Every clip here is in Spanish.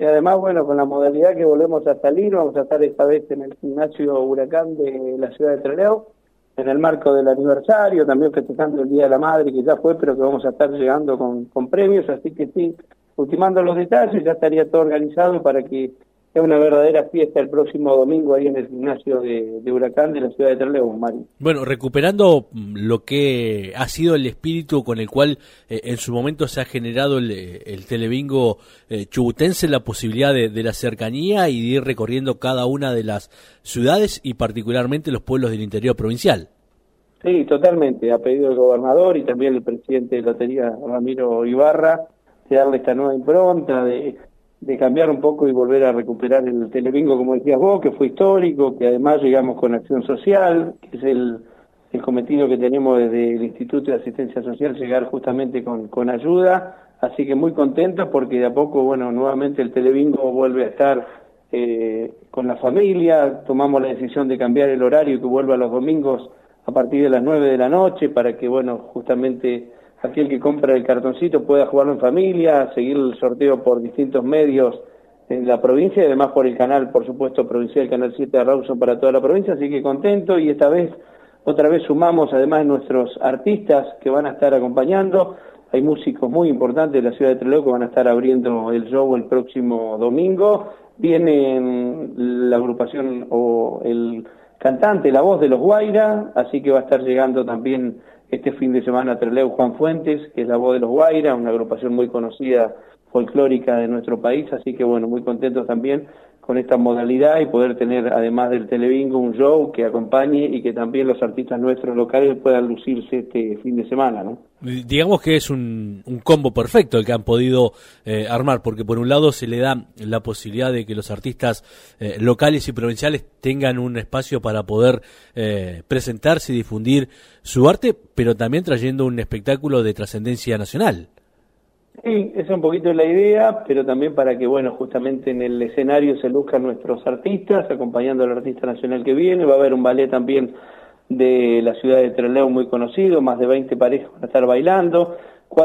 además, bueno, con la modalidad que volvemos a salir, vamos a estar esta vez en el gimnasio Huracán de la ciudad de Trelew, en el marco del aniversario, también festejando el Día de la Madre, que ya fue, pero que vamos a estar llegando con premios, así que sí, ultimando los detalles, ya estaría todo organizado para que sea una verdadera fiesta el próximo domingo ahí en el gimnasio de Huracán de la ciudad de Trelew, Mario. Bueno, recuperando lo que ha sido el espíritu con el cual en su momento se ha generado el telebingo chubutense, la posibilidad de la cercanía y de ir recorriendo cada una de las ciudades y particularmente los pueblos del interior provincial. Sí, totalmente. Ha pedido el gobernador y también el presidente de Lotería, Ramiro Ibarra, de darle esta nueva impronta, de cambiar un poco y volver a recuperar el telebingo, como decías vos, que fue histórico, que además llegamos con Acción Social, que es el cometido que tenemos desde el Instituto de Asistencia Social, llegar justamente con ayuda, así que muy contentos porque de a poco, bueno, nuevamente el telebingo vuelve a estar con la familia, tomamos la decisión de cambiar el horario, que vuelva los domingos a partir de las 9 de la noche, para que, bueno, justamente aquel que compra el cartoncito pueda jugarlo en familia, seguir el sorteo por distintos medios en la provincia y además por el canal, por supuesto, provincial, el canal 7 de Rawson para toda la provincia, así que contento y esta vez, otra vez sumamos además nuestros artistas que van a estar acompañando, hay músicos muy importantes de la ciudad de Trelew que van a estar abriendo el show el próximo domingo, viene la agrupación o el cantante, la voz de los Guaira, así que va a estar llegando también este fin de semana a Trelew Juan Fuentes, que es la voz de los Guaira, una agrupación muy conocida folclórica de nuestro país, así que bueno, muy contentos también con esta modalidad y poder tener, además del telebingo, un show que acompañe y que también los artistas nuestros locales puedan lucirse este fin de semana, ¿no? Digamos que es un combo perfecto el que han podido armar, porque por un lado se le da la posibilidad de que los artistas locales y provinciales tengan un espacio para poder presentarse y difundir su arte, pero también trayendo un espectáculo de trascendencia nacional. Sí, esa es un poquito la idea, pero también para que, bueno, justamente en el escenario se luzcan nuestros artistas, acompañando al artista nacional que viene. Va a haber un ballet también de la ciudad de Trelew muy conocido, más de 20 parejas van a estar bailando,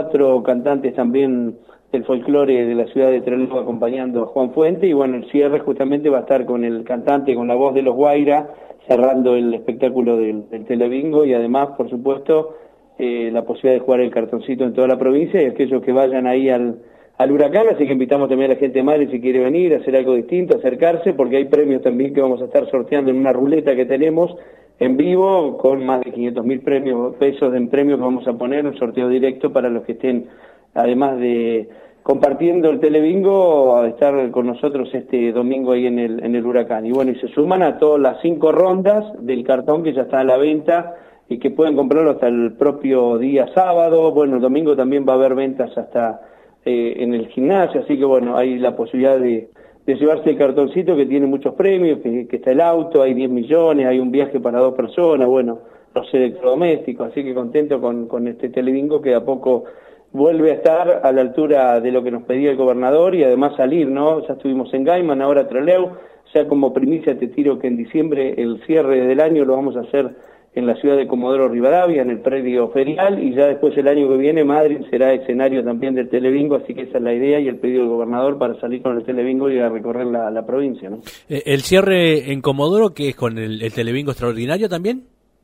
4 cantantes también del folclore de la ciudad de Trelew acompañando a Juan Fuente, y bueno, el cierre justamente va a estar con el cantante, con la voz de los Guaira, cerrando el espectáculo del telebingo, y además, por supuesto, la posibilidad de jugar el cartoncito en toda la provincia y aquellos que vayan ahí al Huracán, así que invitamos también a la gente de Madrid si quiere venir, hacer algo distinto, acercarse, porque hay premios también que vamos a estar sorteando en una ruleta que tenemos en vivo, con más de 500.000 pesos en premios que vamos a poner, un sorteo directo para los que estén, además de compartiendo el telebingo, a estar con nosotros este domingo ahí en el Huracán. Y bueno, y se suman a todas las 5 rondas del cartón que ya está a la venta, y que pueden comprarlo hasta el propio día sábado. Bueno, el domingo también va a haber ventas hasta en el gimnasio, así que bueno, hay la posibilidad de llevarse el cartoncito que tiene muchos premios, que está el auto, hay 10 millones, hay un viaje para 2 personas, bueno, los electrodomésticos, así que contento con este telebingo que de a poco vuelve a estar a la altura de lo que nos pedía el gobernador y además salir, ¿no? Ya estuvimos en Gaiman, ahora Trelew, ya como primicia te tiro que en diciembre el cierre del año lo vamos a hacer en la ciudad de Comodoro Rivadavia, en el predio ferial, y ya después el año que viene Madrid será escenario también del telebingo, así que esa es la idea y el pedido del gobernador para salir con el telebingo y a recorrer la provincia, ¿no? ¿El cierre en Comodoro, que es con el telebingo extraordinario también?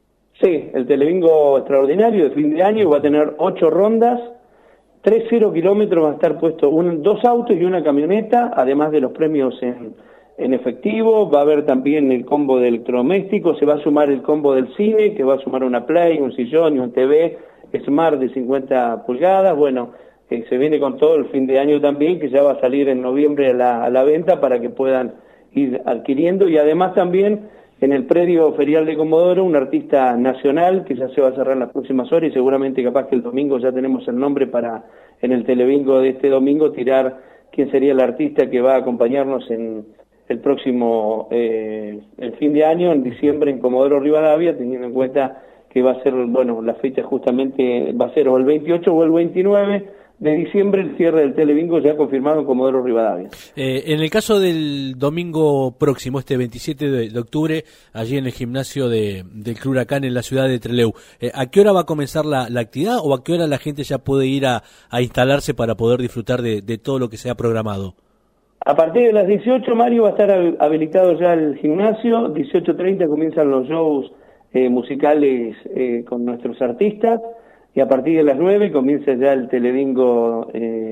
Sí, el telebingo extraordinario de fin de año va a tener 8 rondas, 3,0 kilómetros, va a estar puesto 2 autos y una camioneta, además de los premios en efectivo, va a haber también el combo de electrodomésticos, se va a sumar el combo del cine, que va a sumar una Play, un sillón y un TV Smart de 50 pulgadas, bueno, se viene con todo el fin de año también, que ya va a salir en noviembre a la venta para que puedan ir adquiriendo, y además también en el predio ferial de Comodoro, un artista nacional que ya se va a cerrar en las próximas horas y seguramente capaz que el domingo ya tenemos el nombre para en el telebingo de este domingo tirar quién sería el artista que va a acompañarnos en el próximo el fin de año, en diciembre, en Comodoro Rivadavia, teniendo en cuenta que va a ser, bueno, la fecha justamente va a ser o el 28 o el 29 de diciembre, el cierre del telebingo ya confirmado en Comodoro Rivadavia. En el caso del domingo próximo, este 27 de octubre, allí en el gimnasio del Club Huracán en la ciudad de Trelew, ¿a qué hora va a comenzar la actividad o a qué hora la gente ya puede ir a instalarse para poder disfrutar de todo lo que se ha programado? A partir de las 18, Mario, va a estar habilitado ya el gimnasio. 18:30 comienzan los shows musicales con nuestros artistas, y a partir de las 9 comienza ya el telebingo,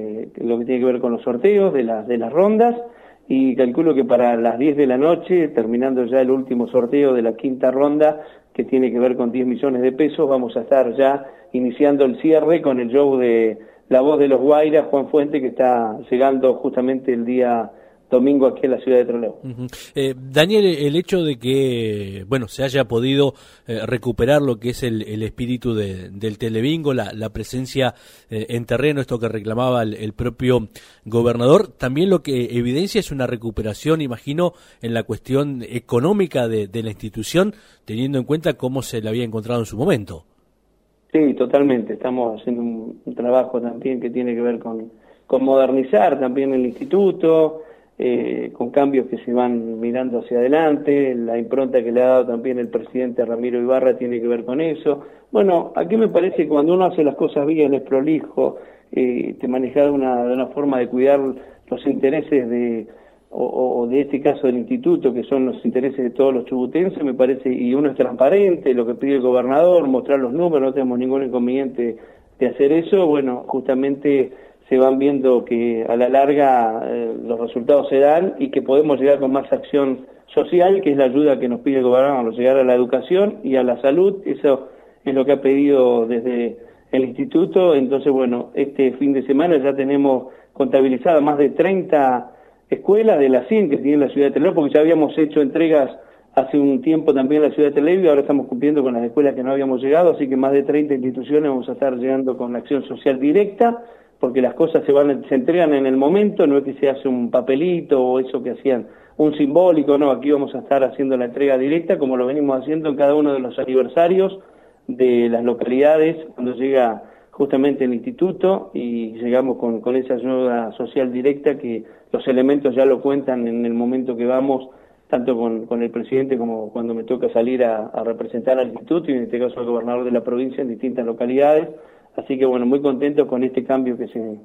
lo que tiene que ver con los sorteos de las rondas, y calculo que para las 10 de la noche, terminando ya el último sorteo de la quinta ronda, que tiene que ver con 10 millones de pesos, vamos a estar ya iniciando el cierre con el show de La Voz de los Guairas, Juan Fuente, que está llegando justamente el día domingo aquí en la ciudad de Trelew. Daniel, el hecho de que se haya podido recuperar lo que es el espíritu del telebingo, la presencia en terreno, esto que reclamaba el propio gobernador, también lo que evidencia es una recuperación, imagino, en la cuestión económica de la institución, teniendo en cuenta cómo se la había encontrado en su momento. Sí, totalmente. Estamos haciendo un trabajo también que tiene que ver con modernizar también el instituto, con cambios que se van mirando hacia adelante. La impronta que le ha dado también el presidente Ramiro Ibarra tiene que ver con eso. Bueno, aquí me parece que cuando uno hace las cosas bien, es prolijo, te maneja de una forma de cuidar los intereses de este caso del instituto, que son los intereses de todos los chubutenses, me parece, y uno es transparente, lo que pide el gobernador, mostrar los números, no tenemos ningún inconveniente de hacer eso. Bueno, justamente se van viendo que a la larga los resultados se dan y que podemos llegar con más acción social, que es la ayuda que nos pide el gobernador, llegar a la educación y a la salud. Eso es lo que ha pedido desde el instituto. Entonces, bueno, este fin de semana ya tenemos contabilizadas más de 30 escuelas de las 100 que tiene la ciudad de Trelew, porque ya habíamos hecho entregas hace un tiempo también en la ciudad de Trelew y ahora estamos cumpliendo con las escuelas que no habíamos llegado, así que más de 30 instituciones vamos a estar llegando con la acción social directa, porque las cosas se entregan en el momento, no es que se hace un papelito o eso que hacían un simbólico, no, aquí vamos a estar haciendo la entrega directa como lo venimos haciendo en cada uno de los aniversarios de las localidades cuando llega justamente el instituto, y llegamos con esa ayuda social directa que los elementos ya lo cuentan en el momento que vamos, tanto con el presidente como cuando me toca salir a representar al instituto, y en este caso al gobernador de la provincia en distintas localidades. Así que bueno, muy contentos con este cambio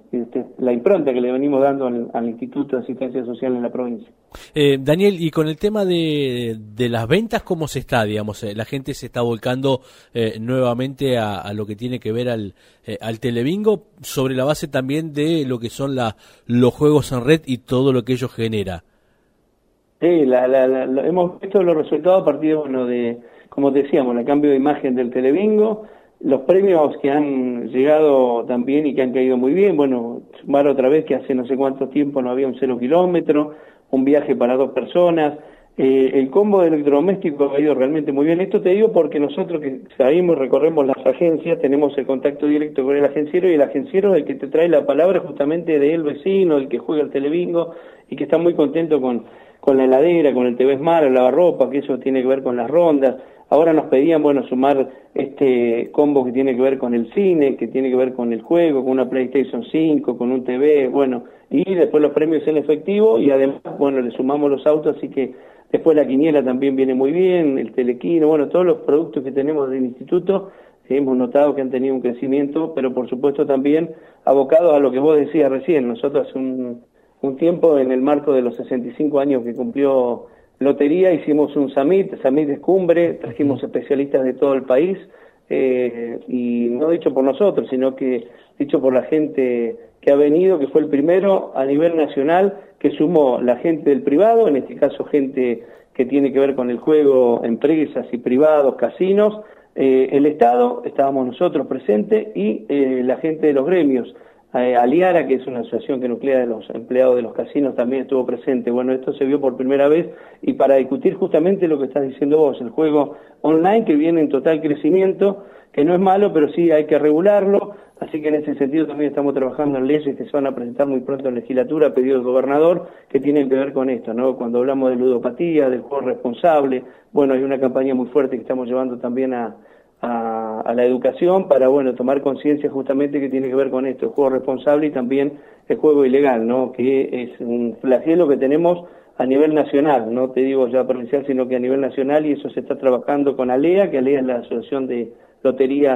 la impronta que le venimos dando al Instituto de Asistencia Social en la provincia. Daniel, y con el tema de las ventas, ¿cómo se está? Digamos, la gente se está volcando nuevamente a lo que tiene que ver al telebingo, sobre la base también de lo que son los juegos en red y todo lo que ello genera. Sí, hemos visto los resultados a partir de, como decíamos, el cambio de imagen del telebingo, los premios que han llegado también y que han caído muy bien. Bueno, sumar otra vez que hace no sé cuánto tiempo no había un 0 kilómetro, un viaje para 2 personas, el combo de electrodoméstico ha ido realmente muy bien. Esto te digo porque nosotros que salimos, recorremos las agencias, tenemos el contacto directo con el agenciero, y el agenciero es el que te trae la palabra justamente del vecino, el que juega el telebingo y que está muy contento con la heladera, con el TV Smart, el lavarropa, que eso tiene que ver con las rondas. Ahora nos pedían, sumar este combo que tiene que ver con el cine, que tiene que ver con el juego, con una PlayStation 5, con un TV, y después los premios en efectivo, y además, le sumamos los autos, así que después la quiniela también viene muy bien, el telequino, todos los productos que tenemos del instituto, hemos notado que han tenido un crecimiento, pero por supuesto también abocados a lo que vos decías recién. Nosotros hace un tiempo, en el marco de los 65 años que cumplió Lotería, hicimos un Summit de cumbre, trajimos especialistas de todo el país, y no dicho por nosotros, sino que dicho por la gente que ha venido, que fue el primero a nivel nacional, que sumó la gente del privado, en este caso gente que tiene que ver con el juego, empresas y privados, casinos, el Estado, estábamos nosotros presentes, y la gente de los gremios. Aliara, que es una asociación que nuclea de los empleados de los casinos, también estuvo presente. Esto se vio por primera vez, y para discutir justamente lo que estás diciendo vos, el juego online que viene en total crecimiento, que no es malo, pero sí hay que regularlo. Así que en ese sentido también estamos trabajando en leyes que se van a presentar muy pronto en legislatura, a pedido del gobernador, que tienen que ver con esto, ¿no? Cuando hablamos de ludopatía, del juego responsable, hay una campaña muy fuerte que estamos llevando también a la educación para, tomar conciencia justamente que tiene que ver con esto, el juego responsable y también el juego ilegal, ¿no? Que es un flagelo que tenemos a nivel nacional, no te digo ya provincial, sino que a nivel nacional, y eso se está trabajando con ALEA, que ALEA es la Asociación de Loterías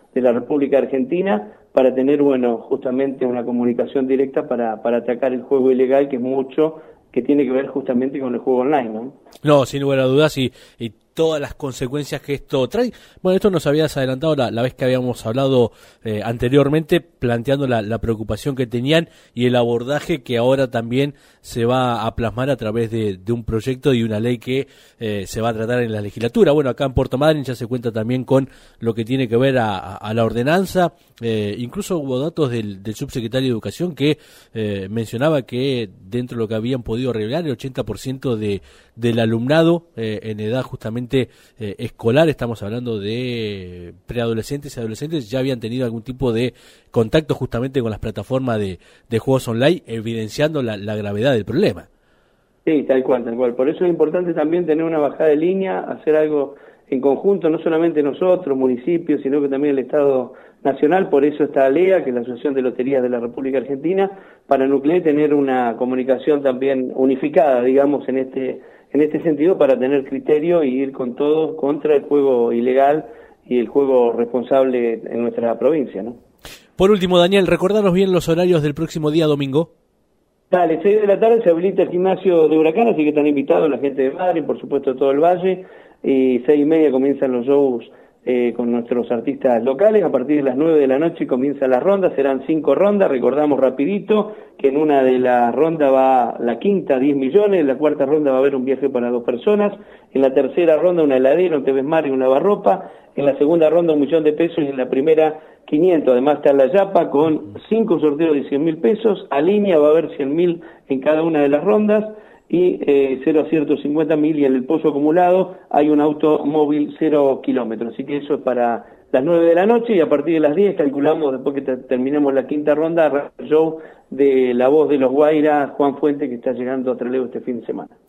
de la República Argentina, para tener, bueno, justamente una comunicación directa para atacar el juego ilegal, que es mucho, que tiene que ver justamente con el juego online, ¿no? No, sin lugar a dudas, y todas las consecuencias que esto trae. Bueno, esto nos habías adelantado la vez que habíamos hablado anteriormente, planteando la preocupación que tenían y el abordaje que ahora también se va a plasmar a través de un proyecto y una ley que se va a tratar en la legislatura. Bueno, acá en Puerto Madryn ya se cuenta también con lo que tiene que ver a la ordenanza. Incluso hubo datos del subsecretario de Educación que mencionaba que dentro de lo que habían podido revelar, el 80% del alumnado en edad justamente escolar, estamos hablando de preadolescentes y adolescentes, ya habían tenido algún tipo de contacto justamente con las plataformas de juegos online, evidenciando la gravedad del problema. Sí, tal cual, tal cual. Por eso es importante también tener una bajada de línea, hacer algo en conjunto, no solamente nosotros, municipios, sino que también el Estado Nacional. Por eso está ALEA, que es la Asociación de Loterías de la República Argentina, para nuclear tener una comunicación también unificada, digamos, en este sentido, para tener criterio y ir con todo contra el juego ilegal y el juego responsable en nuestra provincia, ¿no? Por último, Daniel, recordanos bien los horarios del próximo día domingo. Dale, 6 de la tarde se habilita el gimnasio de Huracán, así que están invitados la gente de Madrid, por supuesto todo el Valle, y 6:30 comienzan los shows con nuestros artistas locales. A partir de las 9 de la noche comienza la ronda, serán 5 rondas. Recordamos rapidito que en una de las rondas va la quinta, 10 millones, en la cuarta ronda va a haber un viaje para 2 personas, en la tercera ronda una heladera, un TV Smart y un lavarropa, en la segunda ronda 1.000.000 de pesos y en la primera 500. Además está la Yapa con 5 sorteos de 100.000 pesos, a línea va a haber 100.000 en cada una de las rondas, y 0 aciertos 50.000, y en el pozo acumulado hay un automóvil 0 kilómetros. Así que eso es para las 9 de la noche, y a partir de las 10 calculamos, después que terminemos la quinta ronda, el show de La Voz de los Guairas, Juan Fuente, que está llegando a Trelew este fin de semana.